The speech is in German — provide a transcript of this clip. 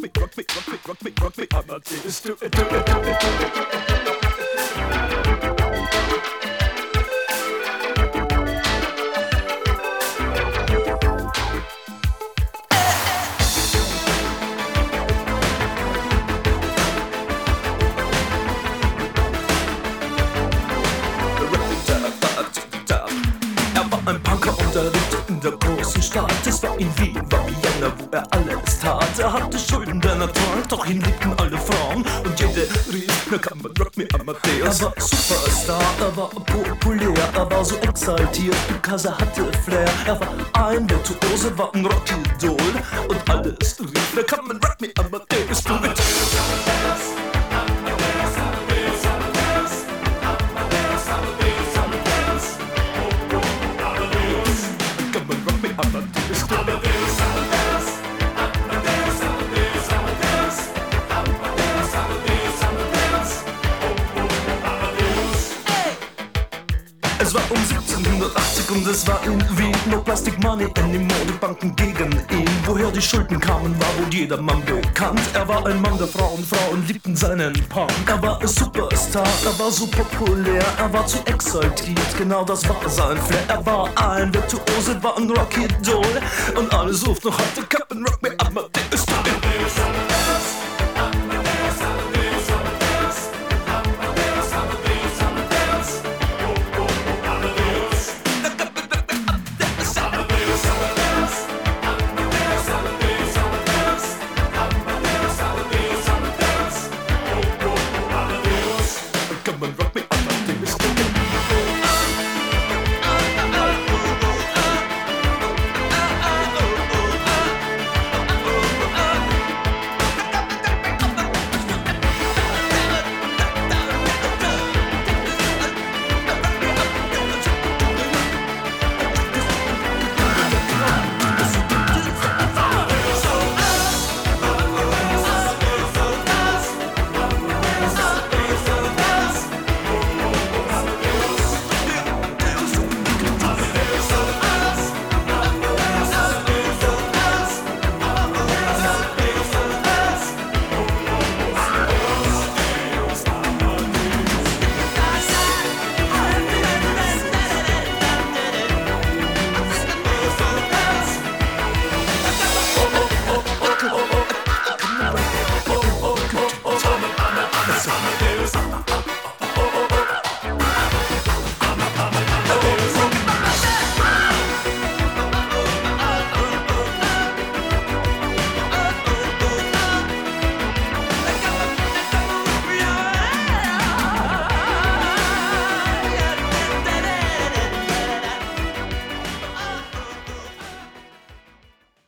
rock me, Amadeus, do it, do it, do it, do it. Ein Punker unterrichtet in der großen Stadt. Es war in Wien, war Vienna, wo er alles tat. Er hatte Schulden, der Natur, doch ihn liebten alle Frauen. Und jede rief, na kann man rock me Amadeus. Er war Superstar, er war populär, er war so exaltiert, because er hatte Flair. Er war ein Virtuose, war ein Rockidol. Und alles rief, na kann man rock me Amadeus, do it. Es war um 1780 und es war in Wien. No Plastic Money anymore, die Banken gegen ihn. Woher die Schulden kamen, war wohl jedermann bekannt. Er war ein Mann der Frauen, Frauen liebten seinen Punk. Er war ein Superstar, er war so populär, er war zu exaltiert, genau das war sein Flair. Er war ein Virtuose, war ein Rockidol und alle suchten noch heute Captain Rock Me